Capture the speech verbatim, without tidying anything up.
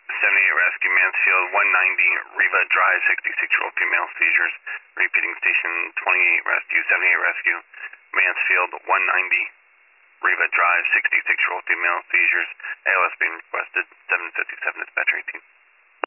seventy-eight rescue, Mansfield, one ninety, Riva Drive, sixty-six-year-old female, seizures. Repeating station, twenty-eight rescue, seventy-eight rescue, Mansfield, one ninety, Riva Drive, sixty-six-year-old female, seizures. A L S being requested, seven fifty-seven dispatcher eighteen.